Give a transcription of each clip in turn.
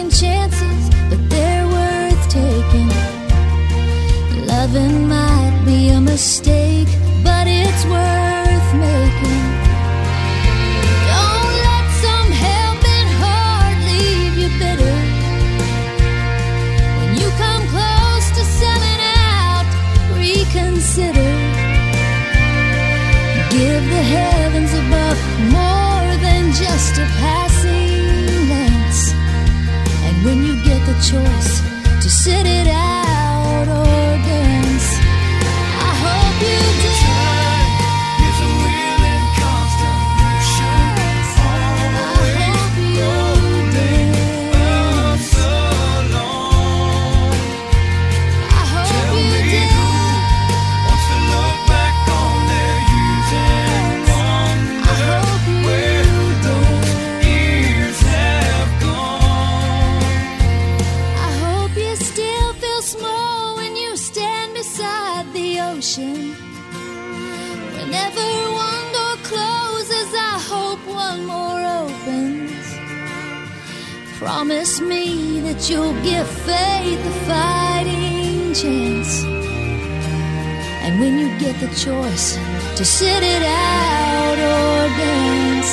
taking chances, but they're worth taking. Loving might be a mistake, but it's worth making. Don't let some helping heart leave you bitter. When you come close to selling out, reconsider. Give the heavens above more than just a passing glance. And when you get the choice to sit it out or dance, I hope you do. Is a wheel in constant motion, always rolling us along. I hope Tell you me do. who wants to look back on their years and I wonder hope you where those years have gone. I hope you still feel small when you stand beside the ocean. Whenever one door closes, I hope one more opens. Promise me that you'll give faith a fighting chance. And when you get the choice to sit it out or dance,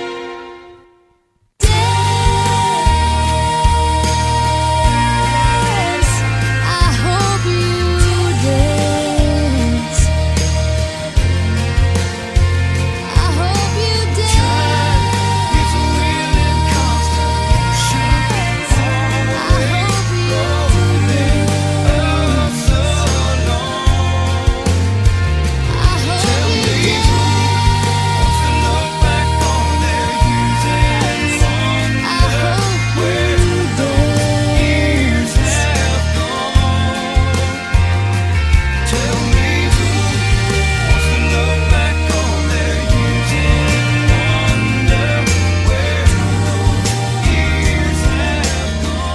dance. I hope you dance. I hope you dance. Is a wheel in constant motion, I hope you rolling dance. us along. I hope Tell you me dance. who wants to look back on their years and I wonder hope where you those years dance. have gone. Tell me who wants to look back on their years and wonder where those years have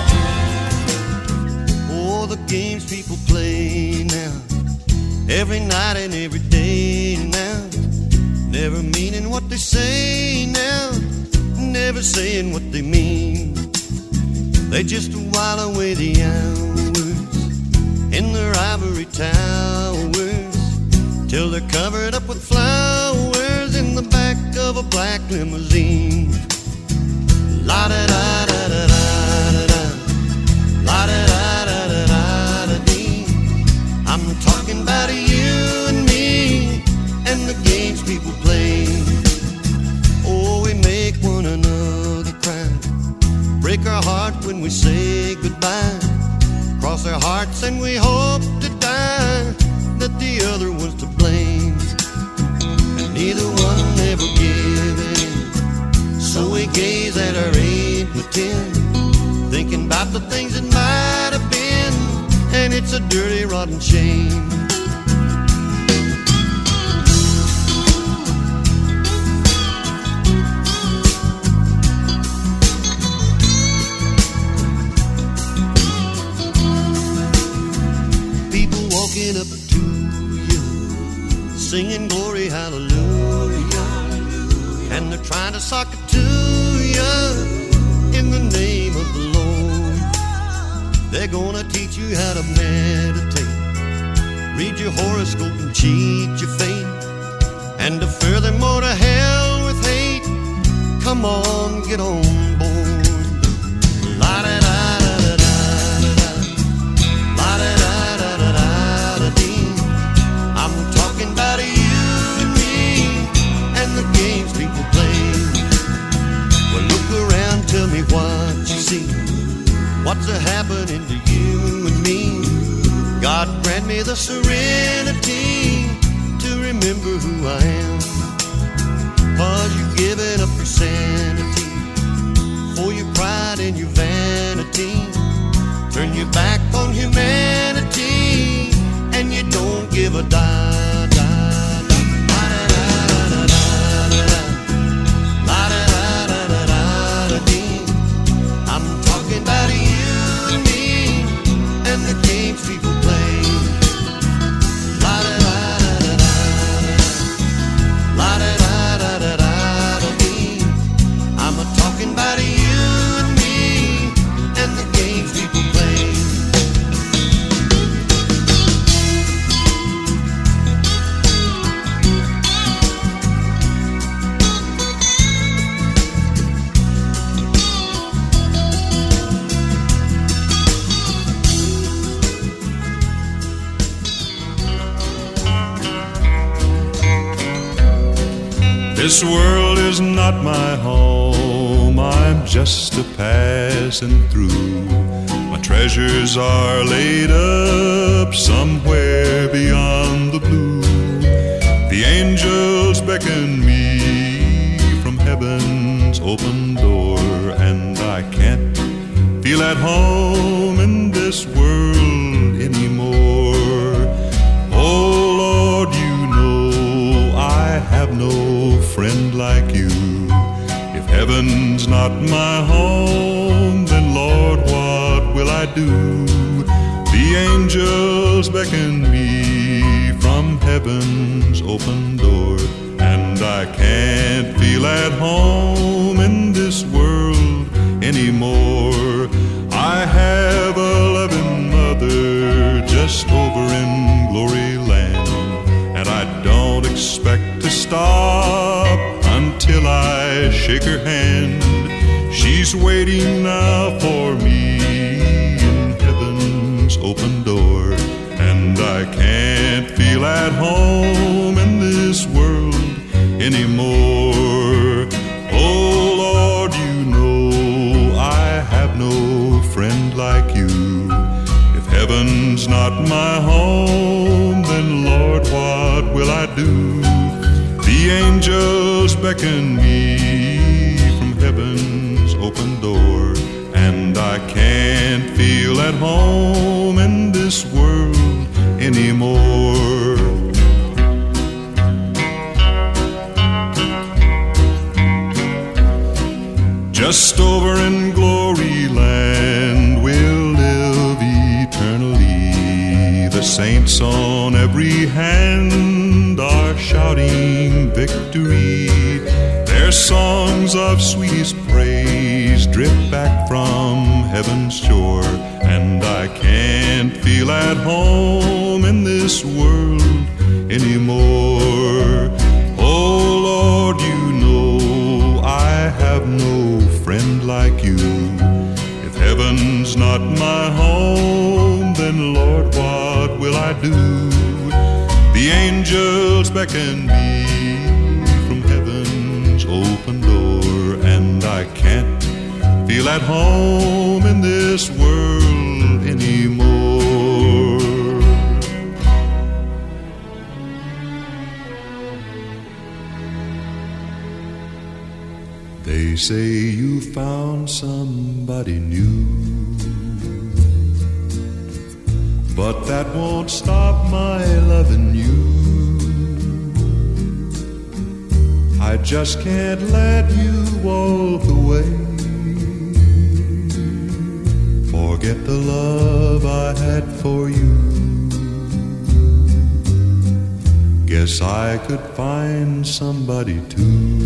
gone. Oh, the games people play now, every night and every day now, never meaning what they say now, never saying what they mean. They just while away the hours in their ivory towers till they're covered up with flowers in the back of a black limousine. La da da da da da da da. La da da da da da da dee. I'm talking about you and me and the games people play. Oh, we make one another cry, break our heart when we say goodbye, cross our hearts and we hope to die that the other one's to blame, and neither one ever give in. So we gaze at our 8 and 10, thinking about the things that might have been, and it's a dirty, rotten shame. People walking up to you, singing glory, hallelujah, and they're trying to sock it to you in the name of the Lord. They're gonna teach you how to meditate, read your horoscope and cheat your fate, and to furthermore to hell with hate. Come on, get on board. La da da da da da da. La da da da da da da dee. I'm talking about you and me and the games people play. Well, look around, tell me what you see. What's happening to you and me? God grant me the serenity to remember who I am. 'Cause you've given up your sanity for your pride and your vanity. Turn your back on humanity and you don't give a dime. I'm talking about you and me and the games people play. La da da da da da. La da da da da da da dee. I'm talking about you and me and This world is not my home, I'm just a passing through. My treasures are laid up somewhere beyond the blue. The angels beckon me from heaven's open door, and I can't feel at home in this world anymore. Oh Lord, you know I have no friend like you. If heaven's not my home, then Lord, what will I do? The angels beckon me from heaven's open door, and I can't feel at home in this world anymore. I have a loving mother just over in glory land, and I don't expect to stop until I shake her hand. She's waiting now for me in heaven's open door, and I can't feel at home in this world anymore. Oh Lord, you know I have no friend like you. If heaven's not my home, then Lord, what will I do? The angels beckon me from heaven's open door, and I can't feel at home in this world anymore. Just over in glory land we'll live eternally. The saints on every hand are shouting victory. Their songs of sweetest praise drip back from heaven's shore, and I can't feel at home in this world anymore. Oh Lord, you know I have no friend like you. If heaven's not my home, then Lord, what will I do? The angels beckon me from heaven's open door, and I can't feel at home in this world anymore. They say you found somebody new, but that won't stop my loving you. I just can't let you walk away. Forget the love I had for you. Guess I could find somebody too.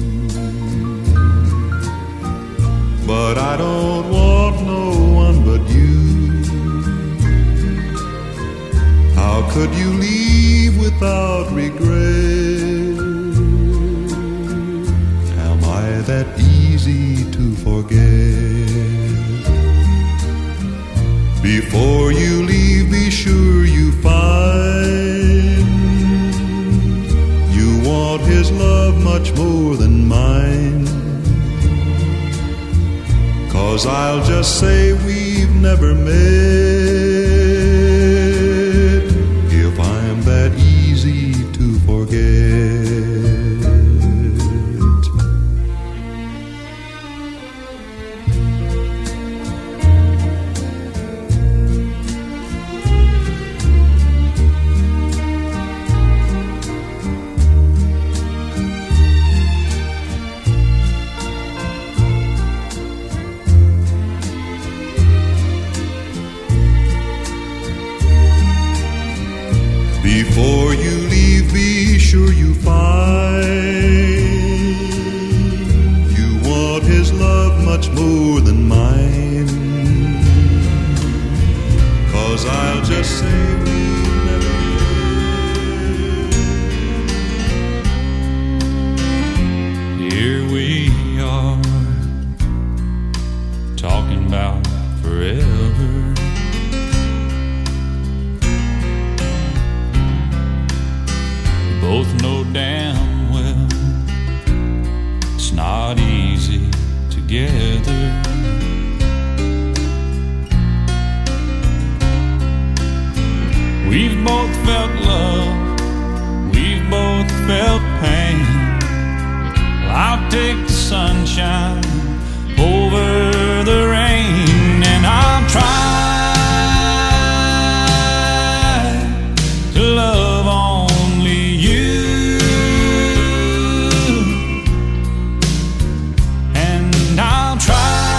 But I don't want no one but you. How could you leave without regret? Am I that easy to forget? Before you leave, be sure you find you want his love much more than mine. 'Cause I'll just say we've never met if I'm that easy to forget. Before you leave, be sure you find you want his love much more than mine. 'Cause I'll just say we've never met. Here we are, talking about forever. Both know damn well both felt love, we've both felt pain. Well, I'll take the sunshine over the rain, and I'll try to love only you, and I'll try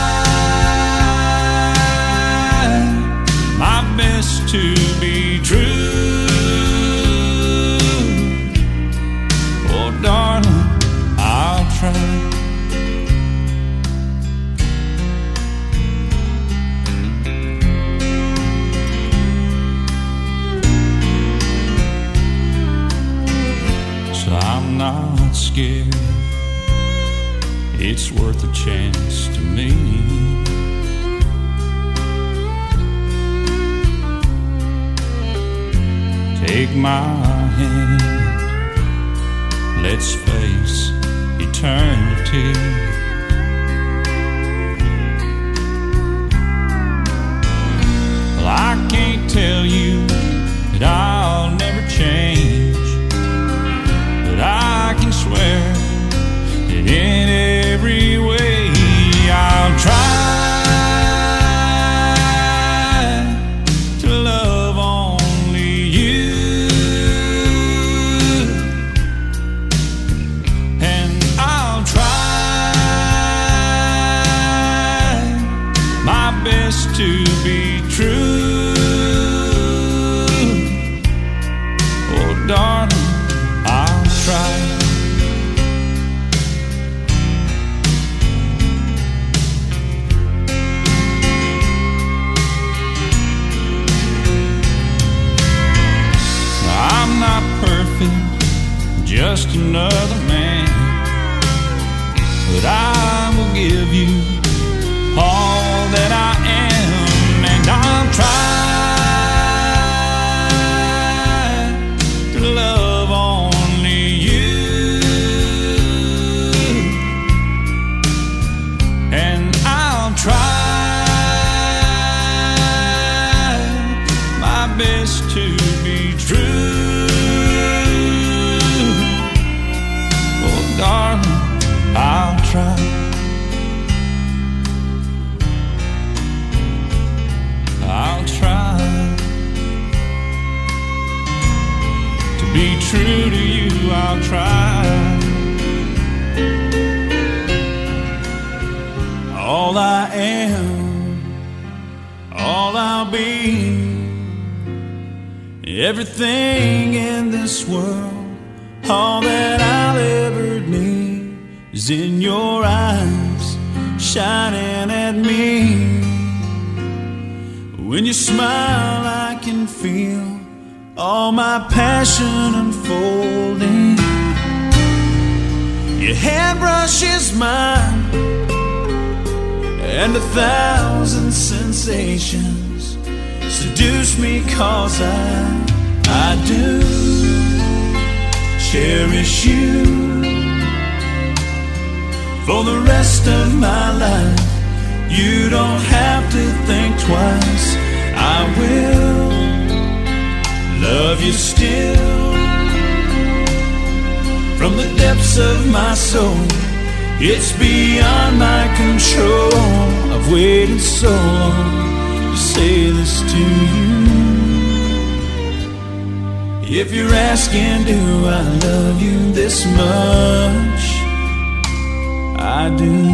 my best to be true. Oh, darling, I'll try. I'm not scared, it's worth a chance to me. Take my hand, let's face eternity. Well, I can't tell you that I'll never change, but I can swear that in every way I'll try to love only you, and I'll try my best to be true. Oh, darling, I'll try. I'm not perfect, just another man, but I will give you all that I am, and I'll try to love only you, and I'll try my best to be true. Oh, darling, I'll try. I'll try to be true to you. I'll try. All I am, all I'll be, everything in this world, all that I'll ever need is in your eyes, shining at me. When you smile, I can feel all my passion unfolding. Your hand brushes mine, and 1,000 sensations seduce me, 'cause I do cherish you for the rest of my life. You don't have to think twice, I will love you still. From the depths of my soul, it's beyond my control. I've waited so long to say this to you. If you're asking, do I love you this much? I do.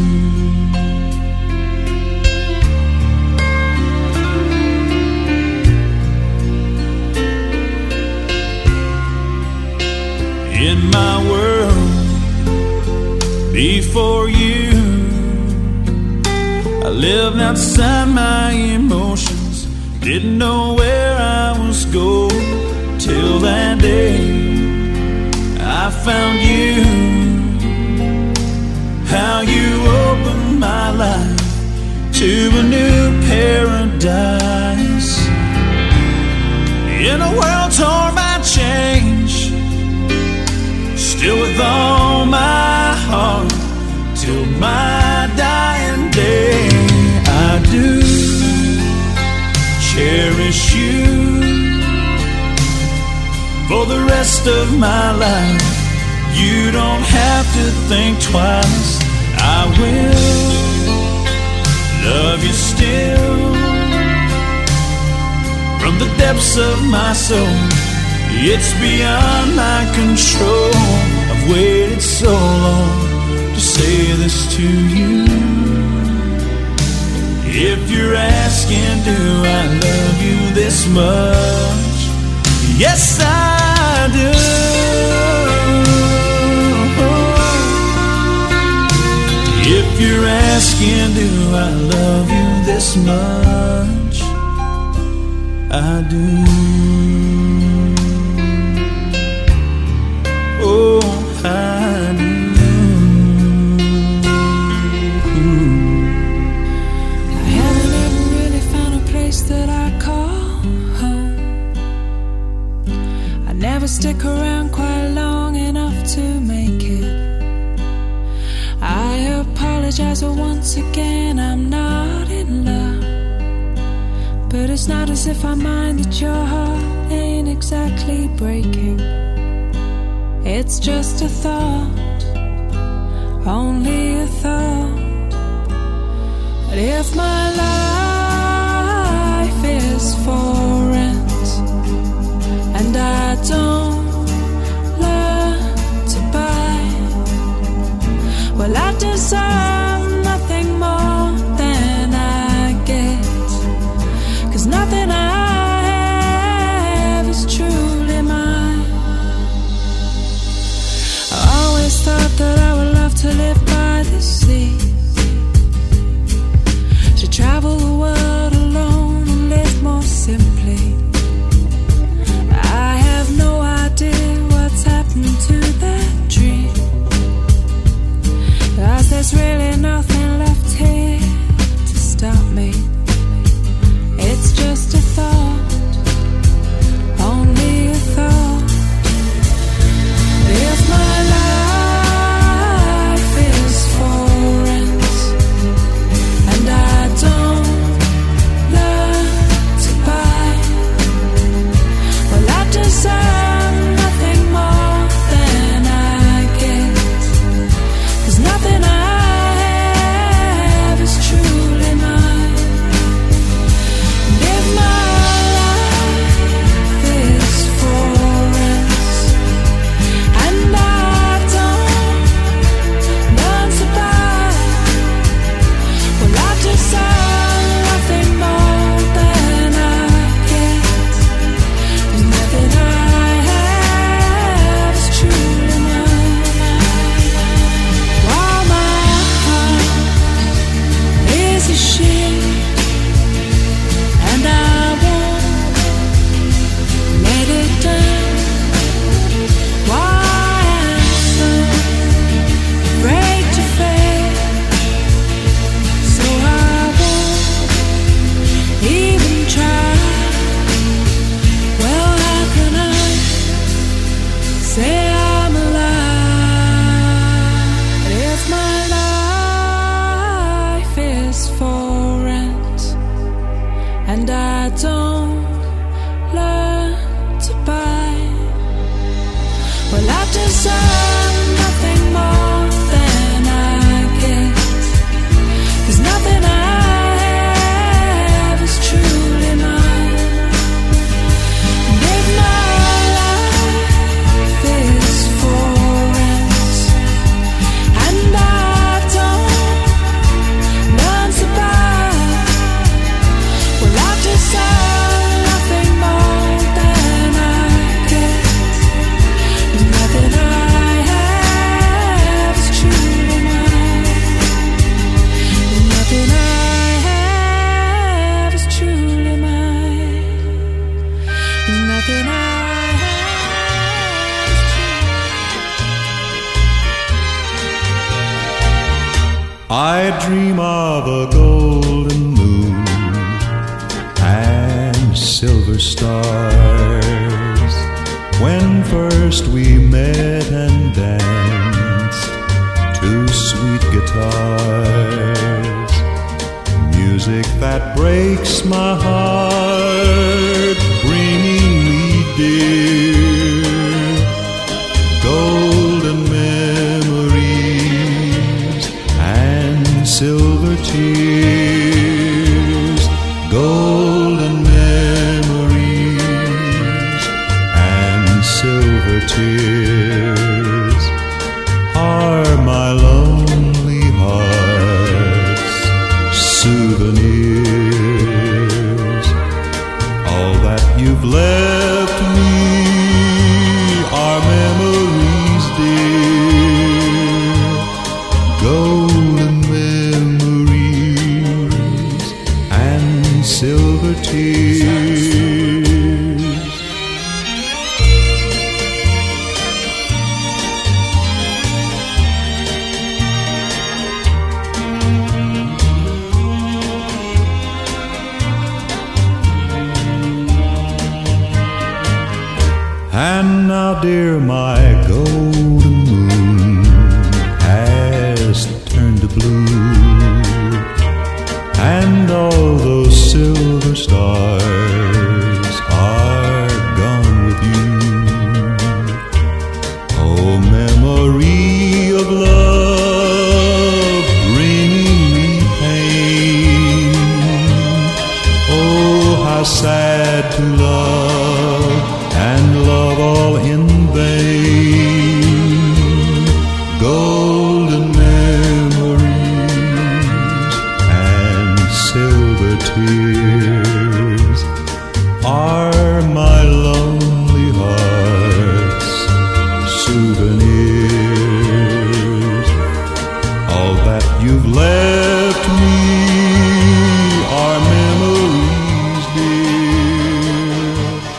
In my world, before you, I lived outside my emotions, didn't know where I was going, till that day I found you. How you opened my life to a new paradise. In a world torn by change, still with all my heart, till my dying day, I do cherish you of my life. You don't have to think twice. I will love you still from the depths of my soul. It's beyond my control. I've waited so long to say this to you. If you're asking, do I love you this much? Yes, I do. If you're asking, do I love you this much? I do. Oh, I do. I haven't ever really found a place that I call home. I never stick around quite long enough to make it. I apologize once again, I'm not in love. But it's not as if I mind that your heart ain't exactly breaking. It's just a thought, only a thought. But if my life is for rent and I don't learn to buy, well, I deserve nothing more than I get. 'Cause nothing I have is truly mine. I always thought that I would love to live by the sea, to travel the world alone and live more simply. I have no idea what's happened to that dream, 'cause there's really nothing left here to stop me. It's just a thought, only a thought. If my life is for rent and I don't learn to buy, well, I deserve nothing more than I get. 'Cause nothing I have is truly mine. And if my life is for rent and I don't learn to buy, well, I deserve nothing more than I get. 'Cause nothing I have is truly mine. While my heart is a ship and I won't let it down. Why I'm so afraid to fail, so I won't even try. Well, how can I say I'm alive if my life is for rent and I don't learn to buy? Well, I deserve nothing more than I get. 'Cause nothing I have is truly mine. And if my life is for rent and I don't learn to buy, well, I deserve nothing more than I get. And nothing I have is truly mine. And nothing I have is truly mine. And nothing I have is truly. I dream of a golden moon and silver stars when first we met and danced to sweet guitars. Music that breaks my heart, bringing me dear golden memories and silver tears are my lonely heart's souvenirs. All that you've left me are memories dear, golden memories and silver tears. And now, dear, my golden moon has turned to blue, and all those silver stars are gone with you. Oh, memory of love bringing me pain. Oh, how sad to love and love all in vain. Golden memories and silver tears are my lonely heart's souvenirs. All that you've left me are memories dear,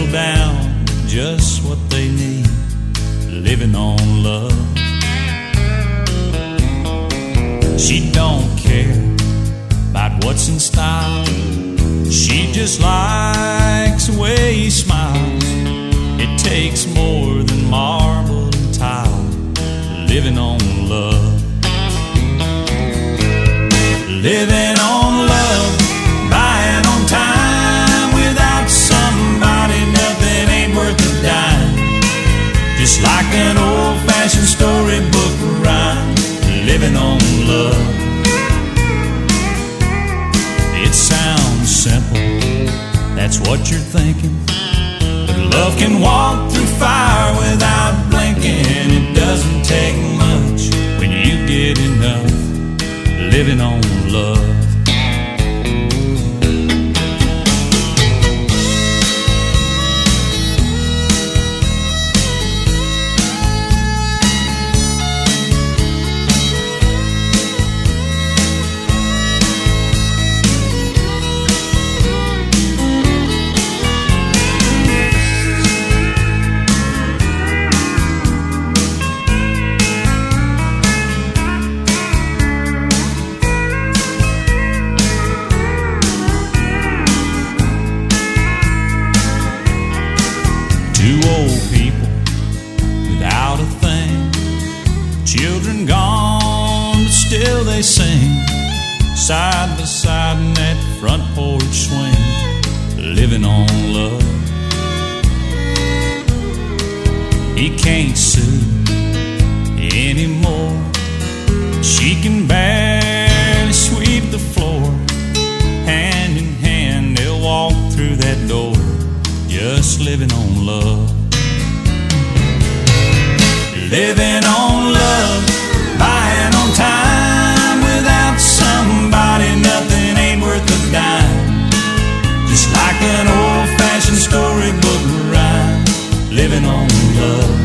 settle down just what they need, living on love. She don't care about what's in style. She just likes the way he smiles. It takes more than marble and tile, living on love. Living on love, buying on time. Without somebody, nothing ain't worth a dime. Just like an old-fashioned storybook rhyme, living on love. It sounds simple, that's what you're thinking, but love can walk through fire without blinking. It doesn't take much when you get enough, living on love. Two old people without a thing, children gone, but still they sing, side by side in that front porch swing, living on love. He can't sue anymore. She can barely sweep the floor. Hand in hand they'll walk through that door, just living on love. Living on love, buying on time. Without somebody, nothing ain't worth a dime. Just like an old-fashioned storybook rhyme, living on love.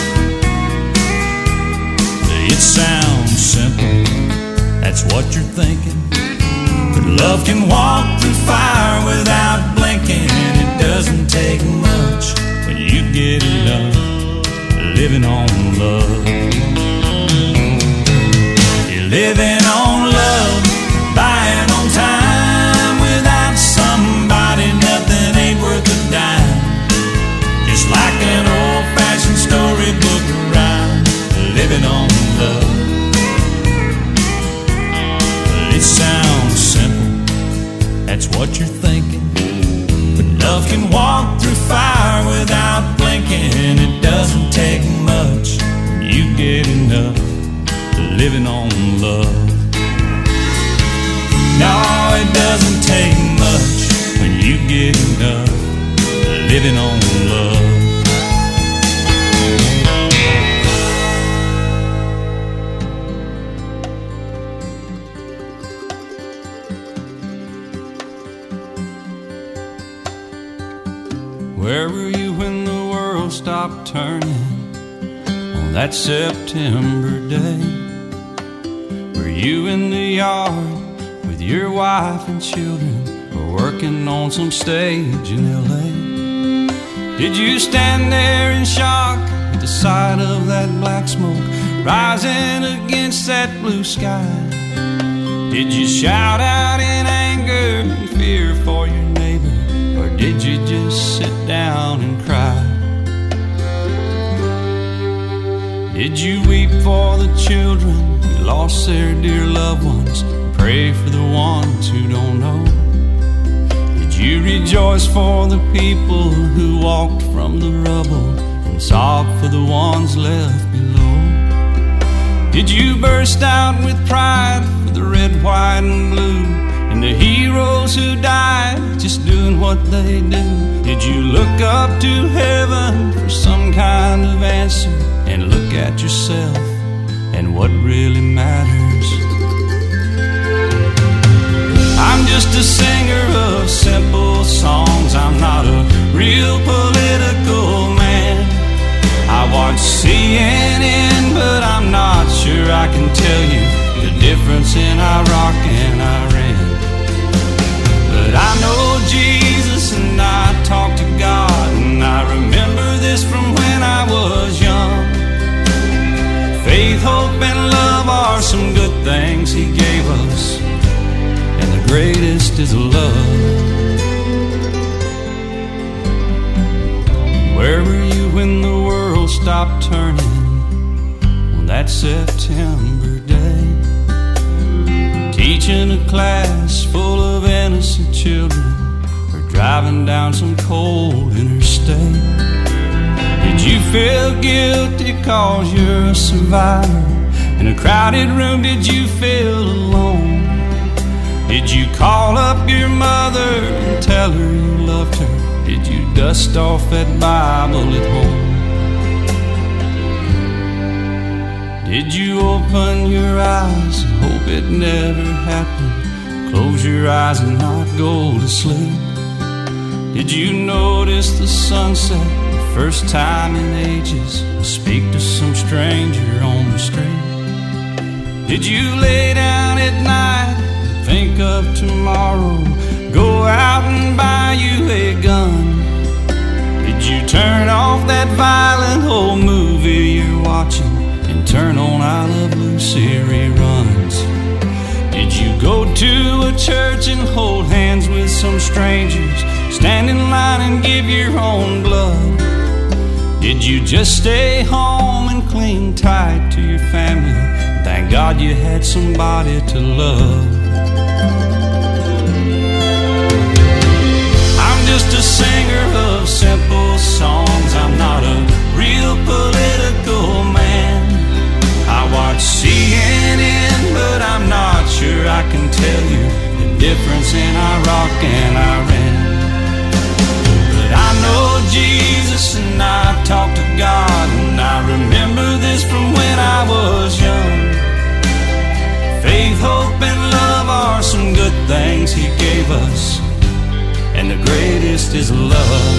It sounds simple, that's what you're thinking, but love can walk through fire without blinking. It doesn't take much when you get enough, living on love. You're living on love, buying on time. Without somebody, nothing ain't worth a dime. Just like an old-fashioned storybook rhyme, living on love. It sounds simple, that's what you're thinking, but love can walk through fire without blinking. It doesn't take much when you get enough, living on love. No, it doesn't take much when you get enough, living on love. Where were you when the world stopped turning on that September day? Were you in the yard with your wife and children, or working on some stage in L.A.? Did you stand there in shock at the sight of that black smoke rising against that blue sky? Did you shout out in anger and fear for your neighbor, or did you just sit down and cry? Did you weep for the children who lost their dear loved ones, pray for the ones who don't know? Did you rejoice for the people who walked from the rubble and sob for the ones left below? Did you burst out with pride for the red, white, and blue, and the heroes who died just doing what they do? Did you look up to heaven for some kind of answer, and look at yourself and what really matters? I'm just a singer of simple songs. I'm not a real political man. I watch CNN, but I'm not sure I can tell you the difference in Iraq and Iran. But I know Jesus, and I talk to God, and some good things He gave us, and the greatest is love. Where were you when the world stopped turning on that September day? Teaching a class full of innocent children, or driving down some cold interstate. Did you feel guilty cause you're a survivor? In a crowded room, did you feel alone? Did you call up your mother and tell her you loved her? Did you dust off that Bible at home? Did you open your eyes and hope it never happened? Close your eyes and not go to sleep? Did you notice the sunset the first time in ages, or speak to some stranger on the street? Did you lay down at night and think of tomorrow? Go out and buy you a gun? Did you turn off that violent old movie you're watching and turn on I Love Lucy reruns? Did you go to a church and hold hands with some strangers, stand in line and give your own blood? Did you just stay home and cling tight to your family? Thank God you had somebody to love. I'm just a singer of simple songs. I'm not a real political man. I watch CNN, but I'm not sure I can tell you the difference in Iraq and Iran. But I know Jesus and I talk to God, and I remember this from when I was young. Faith, hope, and love are some good things He gave us, and the greatest is love.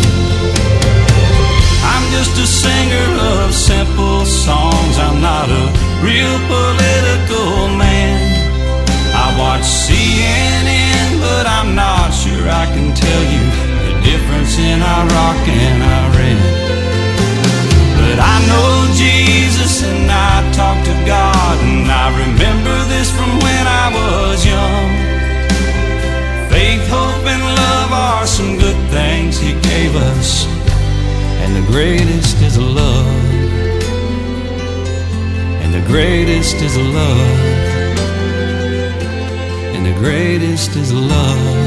I'm just a singer of simple songs. I'm not a real political man. I watch CNN, but I'm not sure I can tell you the difference in Iraq and Iran. But I know Jesus and I talk to God, and I remember this from when I was young. Faith, hope, and love are some good things He gave us, and the greatest is love. And the greatest is love. And the greatest is love.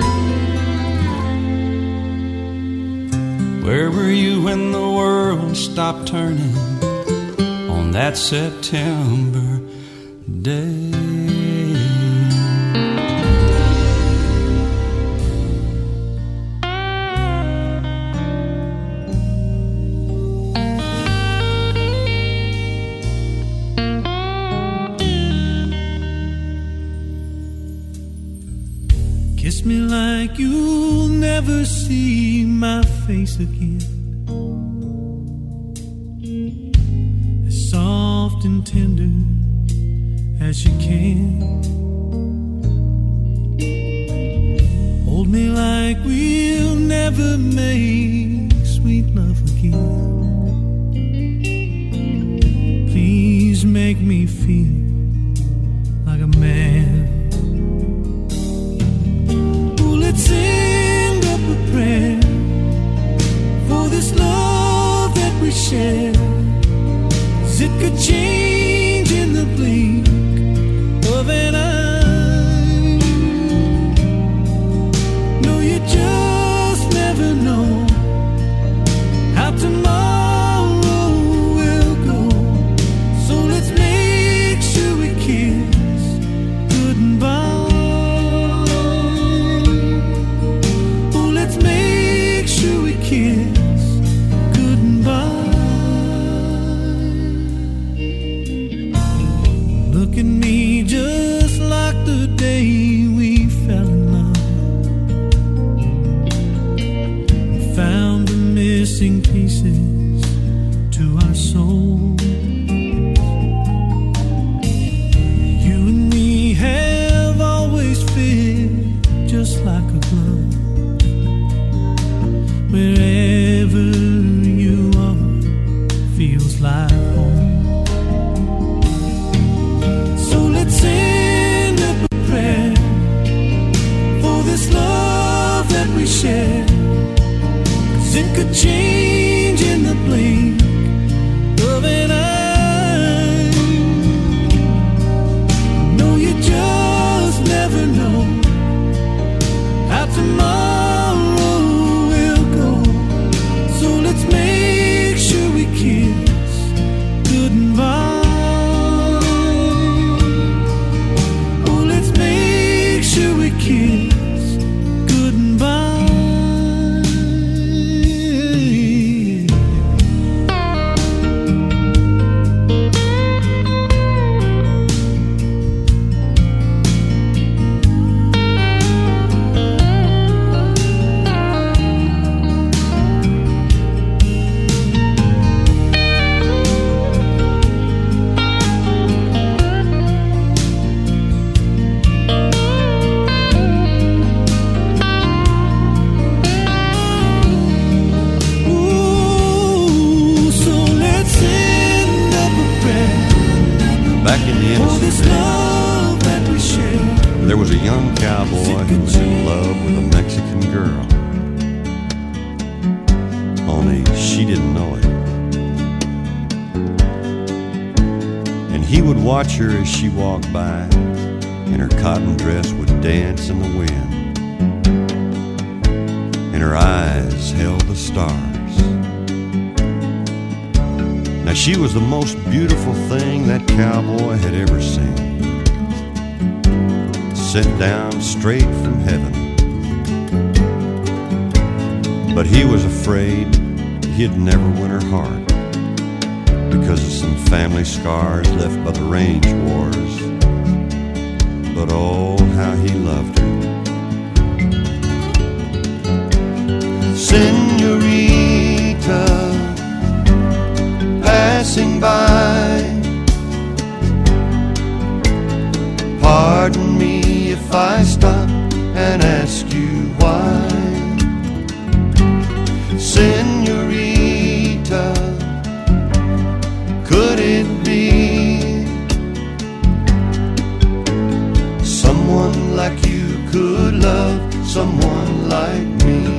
Where were you when the world stopped turning on that September day? Kiss me like you'll never see my face again. As soft and tender as you can. Hold me like we'll never make sweet love again. Please make me feel like a man. Let's sing up a prayer for this love that we share, 'cause it could change in the blink of an eye. No, you just never know how tomorrow will go. So let's make sure we kiss goodbye. Kiss goodbye. Look at me just like the day we fell in love. We found the missing pieces to our soul. You and me have always fit just like a glove. Wherever you are feels like home. So could change in the blink of an eye. No, you just never know how tomorrow will go. So let's make sure we kiss goodbye. Oh, let's make sure we kiss goodbye. Ooh, so let's send up a prayer Back in the for this innocent days, love that we share. there was a young cowboy who was in love with a Mexican girl. Only she didn't know it. And he would watch her as she walked by, and her cotton dress would dance in the wind, and her eyes held the stars. Now she was the most beautiful thing that cowboy had ever seen, sent down straight from heaven. But he was afraid he'd never win her heart because of some family scars left by the range wars. But oh, how he loved her. Senorita, passing by, pardon me if I stop and ask you why. Senorita, could it be someone like you could love someone like me?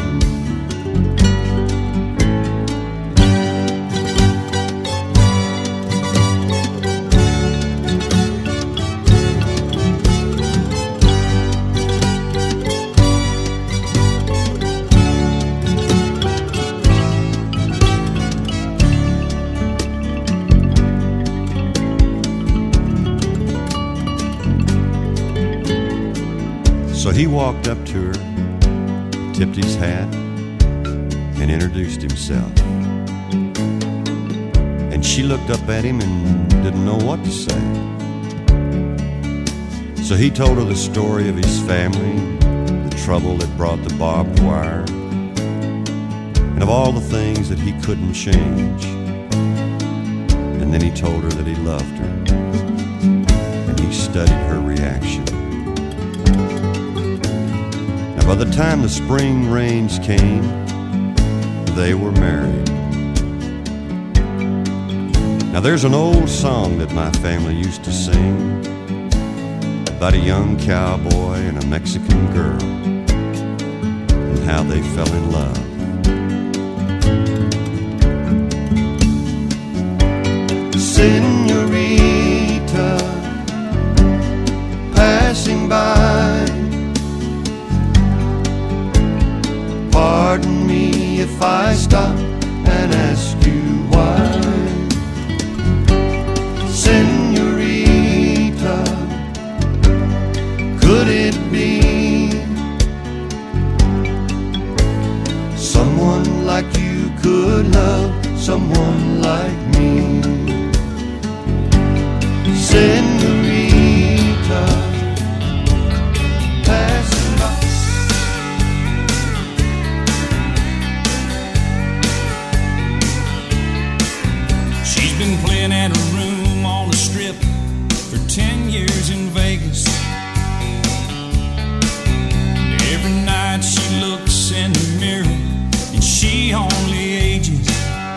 So he walked up to her, tipped his hat, and introduced himself. And she looked up at him and didn't know what to say. So he told her the story of his family, the trouble that brought the barbed wire, and of all the things that he couldn't change. And then he told her that he loved her, and he studied her reaction. By the time the spring rains came, they were married. Now there's an old song that my family used to sing about a young cowboy and a Mexican girl and how they fell in love. Senorita, passing by, pardon me if I stop and ask you why. Senorita, could it be someone like you could love someone like me? Senorita, passing by. She's been playing at a room on the strip for 10 years in Vegas. And every night she looks in the mirror and she only ages.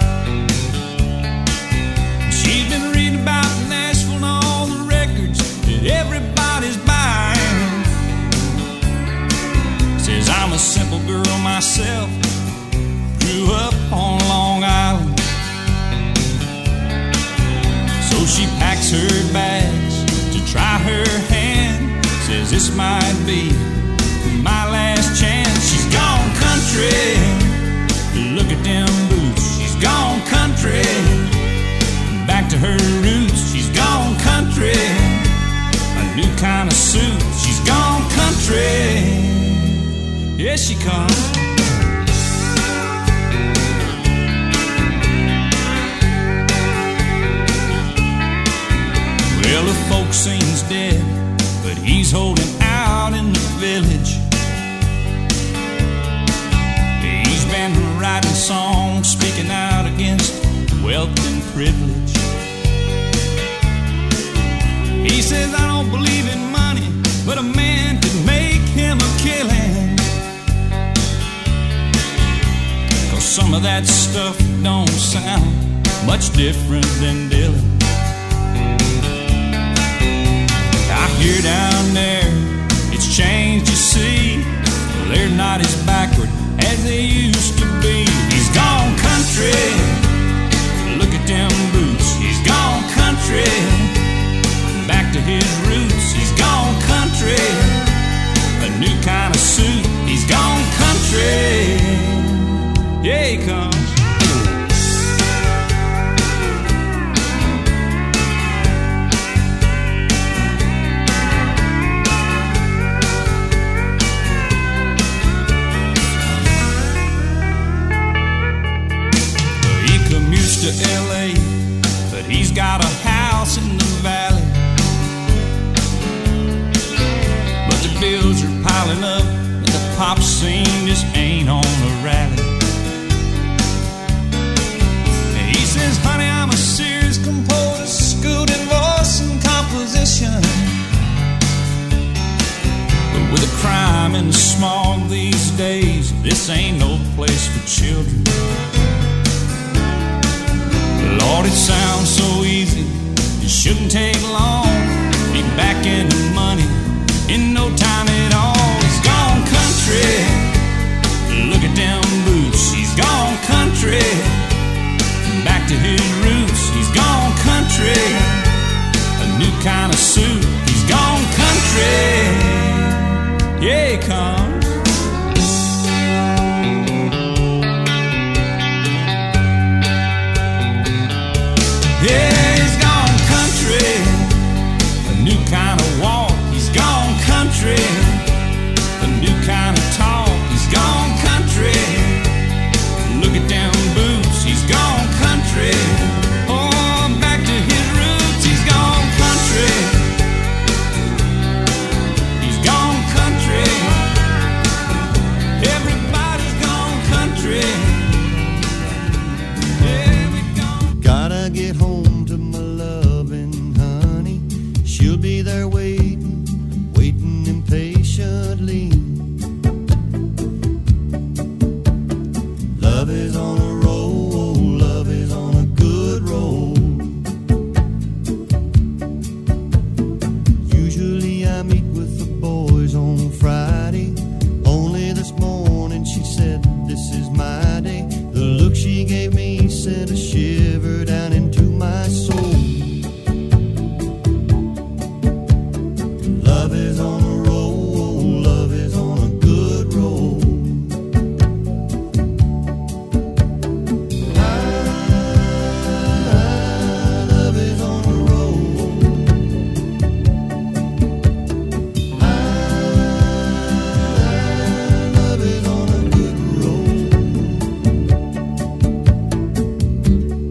She's been reading about Nashville and all the records that everybody's buying. Says I'm a simple girl myself, grew this might be my last chance. She's gone country. Look at them boots. She's gone country. Back to her roots. She's gone country. A new kind of suit. She's gone country. Yes, she comes. Well, the folk seems dead, but he's holding out in the village. He's been writing songs, speaking out against wealth and privilege. He says, I don't believe in money, but a man could make him a killing. 'Cause some of that stuff don't sound much different than Dylan. I hear down there, it's changed, you see. They're not as backward as they used to be. He's gone country. Look at them boots. He's gone country. Back to his roots. He's gone country. A new kind of suit. He's gone country. Yeah, he comes. To LA, but he's got a house in the valley. But the bills are piling up, and the pop scene just ain't on a rally. And he says, honey, I'm a serious composer, schooled in voice and composition. But with the crime and the smog these days, this ain't no place for children. Lord, it sounds so easy, it shouldn't take long. Be back in the money in no time at all. He's gone country. Look at them boots. He's gone country. Back to his roots. He's gone country. A new kind of suit. He's gone country. Yeah, he comes. Yeah, he's gone country. A new kind of walk. He's gone country. A new kind of talk. He's gone country. Look at them boots. He's gone country. Oh, back to his roots. He's gone country. He's gone country. Everybody's gone country. Gotta get home to my loving honey. She'll be there waiting, waiting impatiently. Love is on a roll, love is on a good roll. Usually I meet with the boys on Friday. Only this morning she said, this is my day. The look she gave me sent a shiver down into my soul. Love is on a roll, love is on a good roll. Love is on a roll. Love is on a good roll.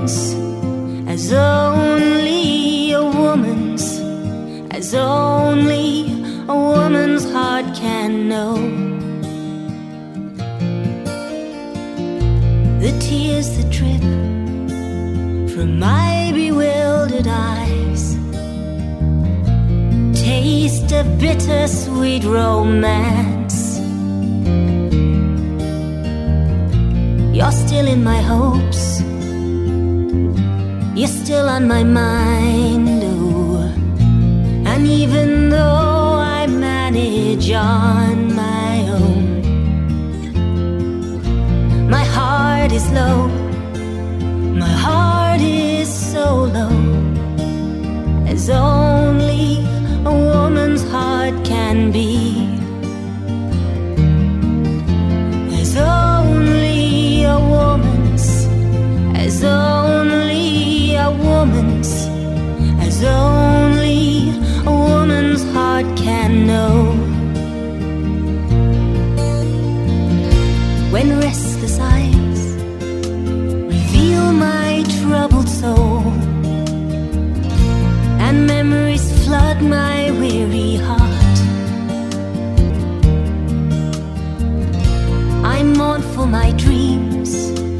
woman's, as only a woman's, as only a woman's heart can know. The tears that drip from my bewildered eyes taste of bittersweet romance. You're still in my hopes, you're still on my mind, oh. And even though I manage on my own, my heart is low, my heart is so low, as only a woman's heart can be. As only a woman's, as only a woman's, as only a woman's heart can know. When restless eyes reveal my troubled soul, and memories flood my weary heart, I mourn for my dreams,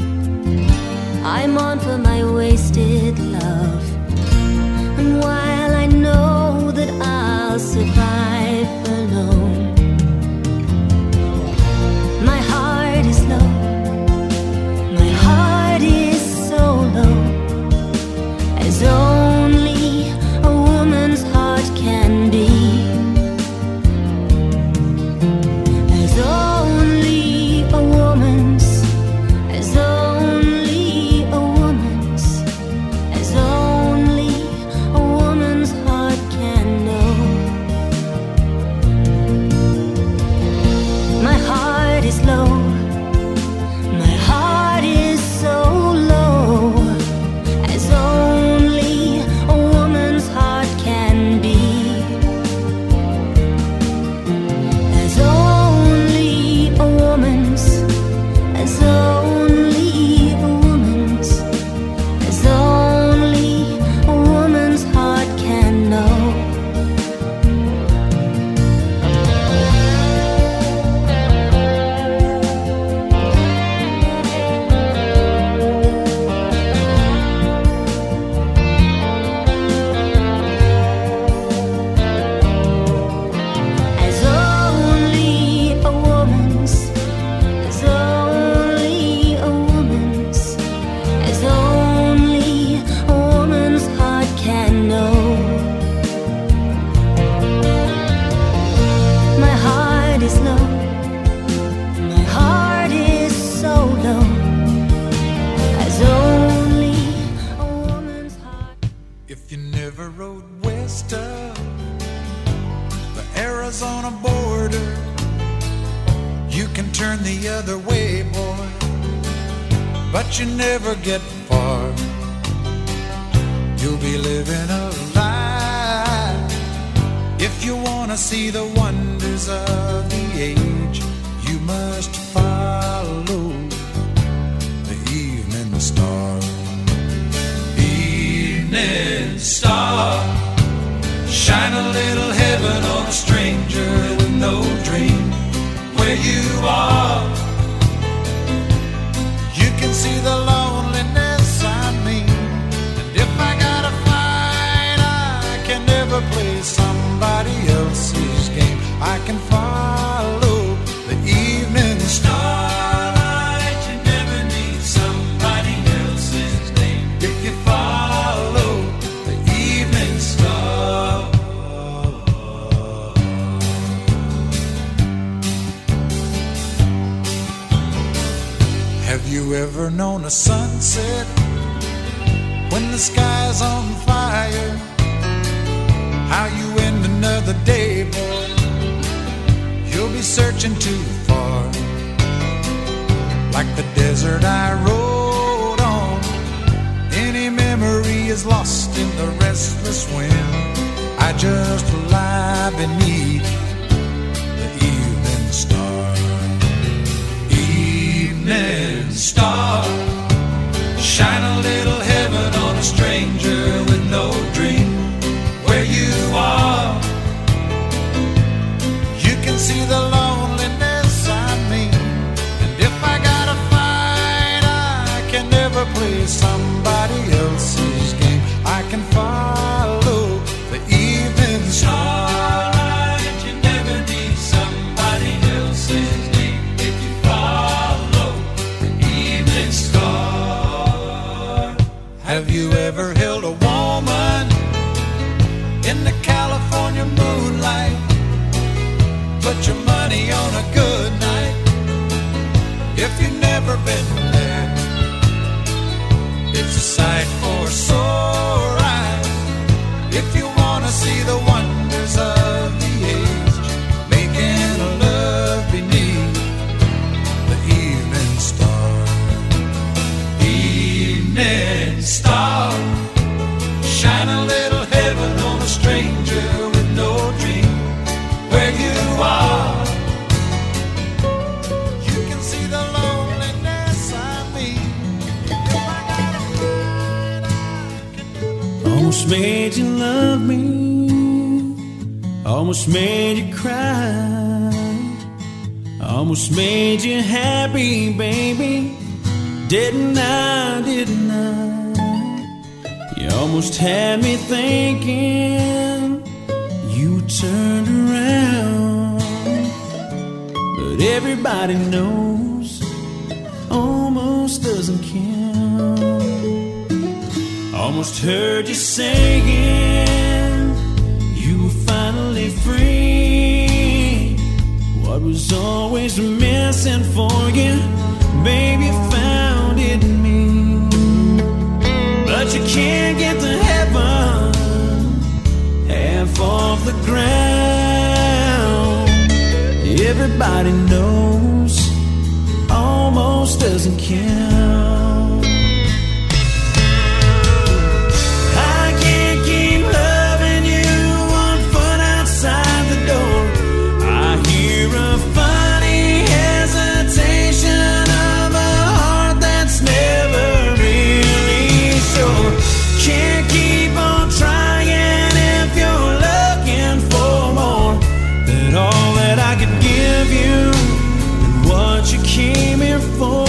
I mourn for my wasted love. And while I know that I'll survive alone, my heart is low, my heart is so low, as only a woman's heart can be. As only a woman's, as only a woman's, as only a woman's heart can know. My heart is low, my heart is so low, as only a woman's heart can be. As only a woman's, as only a woman's, as only a woman's heart can know. As only a woman's, as only a woman's, as only a woman's heart can know. My heart is low, my heart is so low, as only a woman's heart. If you never rode west of the Arizona border, you can turn the other way, boy, but you never get far. You'll be living a lie. If you want to see the wonders of the age, you must follow the evening star. Evening star, shine a little heaven on a stranger with no dream where you are. You can see the loneliness I mean, and if I gotta fight, I can never play somebody else's game. I can follow the evening starlight. You never need somebody else's name if you follow the evening star. Have you ever known a sunset when the sky's on fire? How you end another day, boy? You'll be searching too far. Like the desert I rode on, any memory is lost in the restless wind. I just lie beneath the evening star. Evening star, shine a little heaven stranger with no dream where you are. You can see the loneliness I mean, and if I gotta fight, I can never play somebody else's game. I can follow the evening star. You never need somebody else's name if you follow the evening star. Have you ever held a woman in the California moonlight? Put your money on a good night. If you've never been there, it's a sight for sore eyes. If you wanna see the wonders of the age, making a love beneath the evening star. Evening star, shine a little heaven on a stranger with no dream where you are. You can see the loneliness I mean. If I gotta find, I can do. Almost made you love me, almost made you cry, almost made you happy, baby. Didn't I, didn't I? You almost had me thinking you turned around. But everybody knows almost doesn't count. Almost heard you saying you were finally free. What was always missing for you, baby, found it in me. But you can't get to heaven half off the ground. Everybody knows almost doesn't count. I can't keep loving you 1 foot outside the door. I hear a funny hesitation of a heart that's never really sure. Can't keep on trying if you're looking for more than all that I could give you and what you came here for.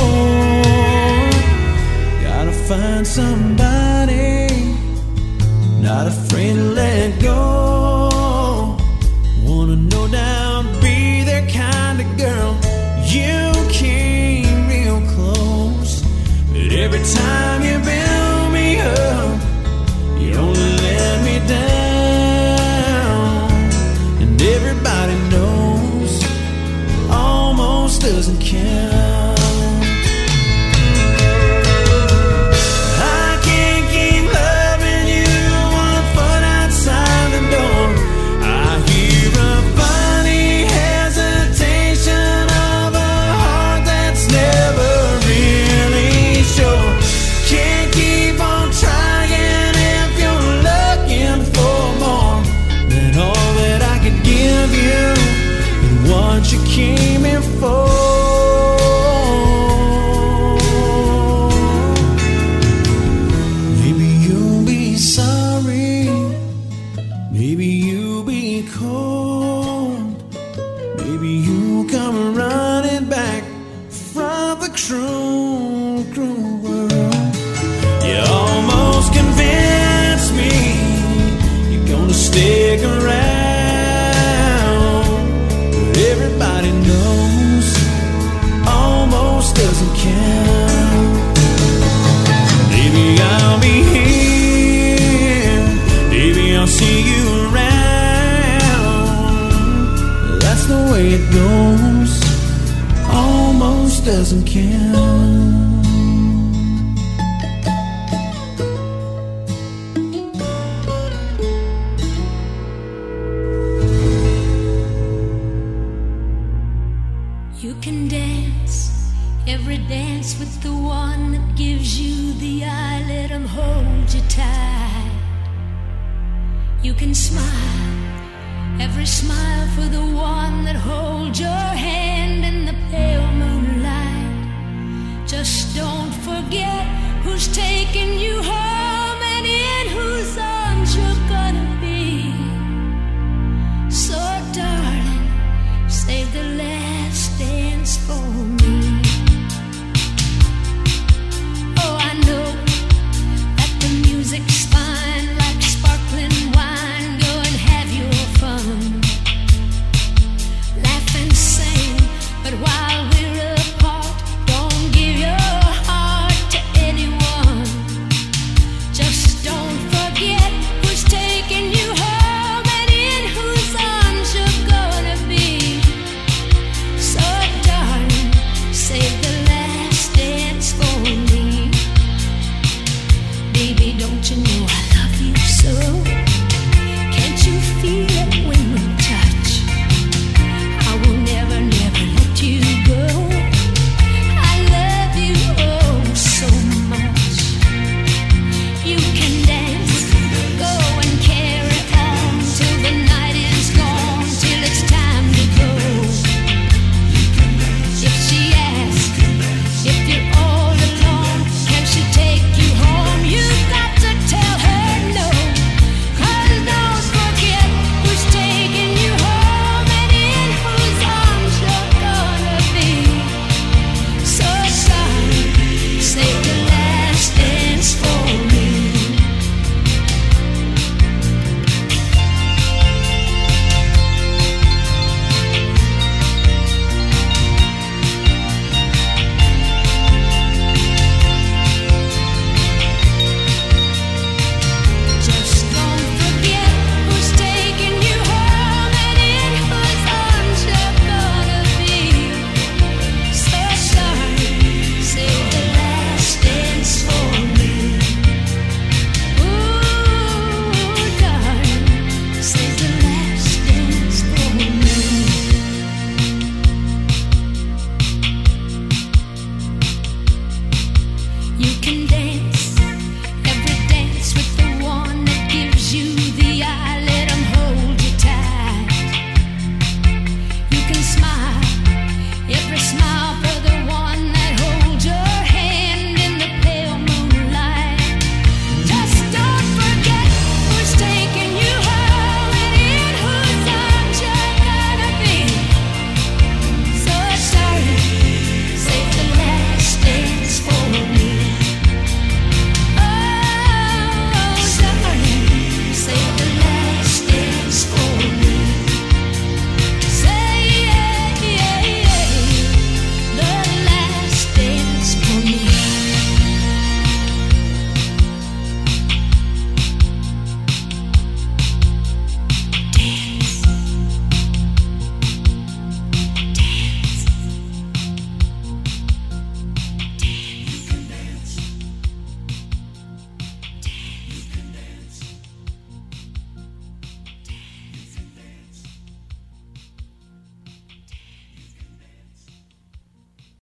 Gotta find somebody not afraid to let go. Wanna no doubt be their kind of girl. You came real close, but every time you build me up, you only let me down. And everybody knows almost doesn't count. I can't keep loving you 1 foot outside the door. I hear a funny hesitation of a heart that's never really sure. Can't keep on trying if you're looking for more than all that I could give you and what you came here for. Maybe you'll be sorry, maybe you'll be cold, maybe you'll come running back from the cruel, cruel world. You almost convinced me you're gonna stick around, but everybody knows almost doesn't count. Maybe I'll be here, maybe I'll see you around. That's the way it goes, almost doesn't count. You can dance every dance with the one that gives you the eye. Let him hold you tight. You can smile every smile for the one that holds your hand in the pale moonlight. Just don't forget who's taking you home.